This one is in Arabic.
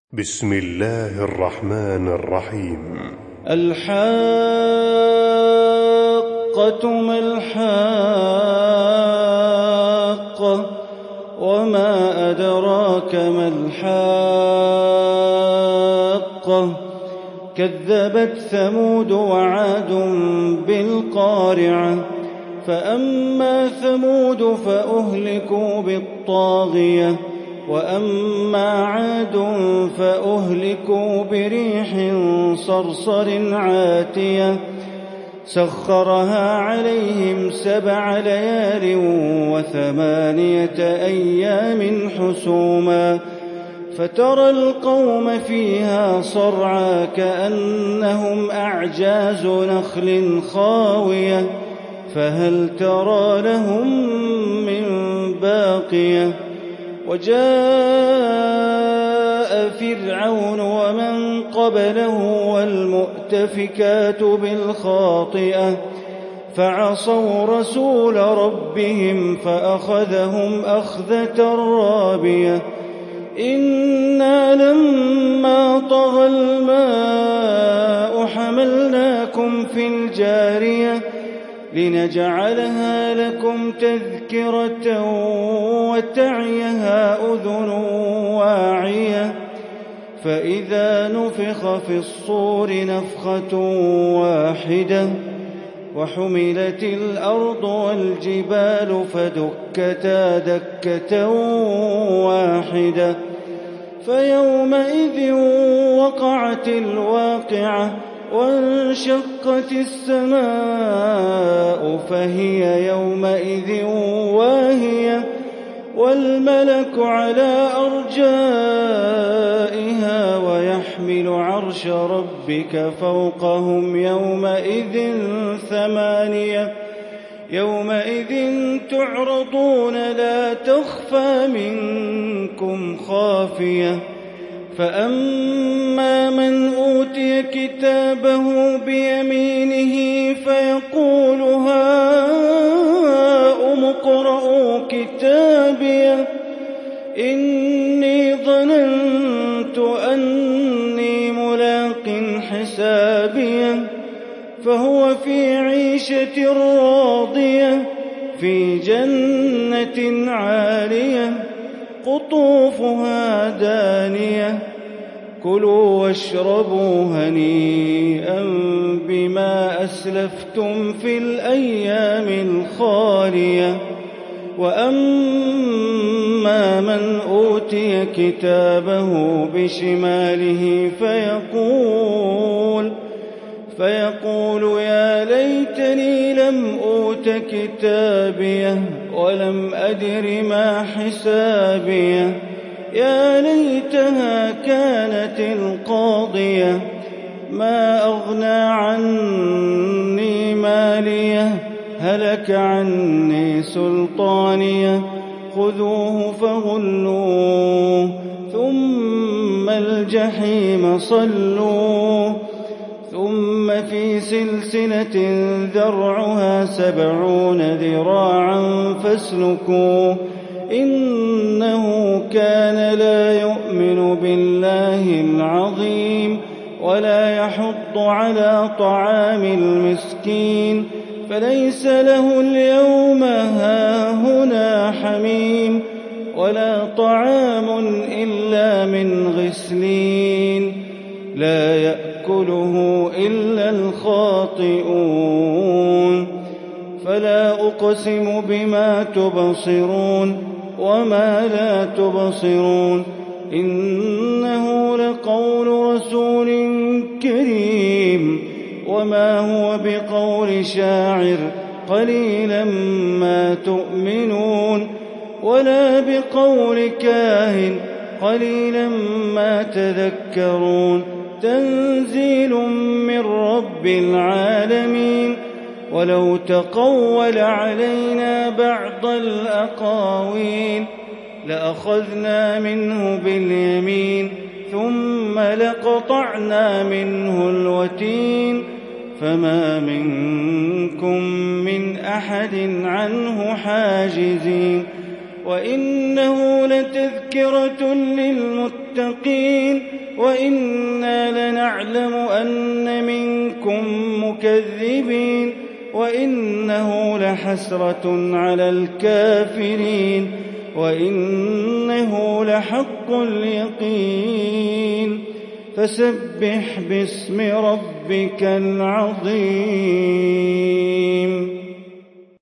بسم الله الرحمن الرحيم. الحاقة ما الحاقة وما أدراك ما الحاقة كذبت ثمود وعاد بالقارعة فأما ثمود فأهلكوا بالطاغية وأما عاد فأهلكوا بريح صرصر عاتية سخرها عليهم 7 ليال و8 أيام حسوما فترى القوم فيها صرعى كأنهم أعجاز نخل خاوية فهل ترى لهم من باقية وجاء فرعون ومن قبله والمؤتفكات بالخاطئة فعصوا رسول ربهم فأخذهم أخذة رابية إنا لما طغى الماء حملناكم في الجارية لنجعلها لكم تذكرة وتعيها أذن واعية فإذا نفخ في الصور نفخة واحدة وحملت الأرض والجبال فدكتا دكة واحدة فيومئذ وقعت الواقعة وانشقت السماء فهي يومئذ واهية والملك على أرجائها ويحمل عرش ربك فوقهم يومئذ 8 يومئذ تعرضون لا تخفى منكم خافية فأما من أوتي كتابه بيمينه فيقول هاؤم اقرءوا كتابيه إني ظننت أني ملاق حسابيه فهو في عيشة راضية في جنة عالية قطوفها دانية كلوا واشربوا هنيئا بما أسلفتم في الأيام الخالية وأما من أوتي كتابه بشماله فيقول يا ليتني لم أوت كتابيه ولم أدر ما حسابيه يا ليتها كانت القاضية ما أغنى عني ماليه هلك عني سلطانيه خذوه فغلوه ثم الجحيم صلوه ثم في سلسلة ذرعها 70 ذراعا فاسلكوه إنه كان لا يؤمن بالله العظيم ولا يحض على طعام المسكين فليس له اليوم هاهنا حميم ولا طعام إلا من غسلين لا يأكله إلا الخاطئون فلا أقسم بما تبصرون وما لا تبصرون إنه لقول رسول كريم وما هو بقول شاعر قليلا ما تؤمنون ولا بقول كاهن قليلا ما تذكرون تنزيل من رب العالمين ولو تقول علينا بعض الأقاويل لأخذنا منه باليمين ثم لقطعنا منه الوتين فما منكم من أحد عنه حاجزين وإنه لتذكرة للمتقين وإنا لنعلم أن منكم مكذبين وإنه لحسرة على الكافرين وإنه لحق اليقين فسبح باسم ربك العظيم.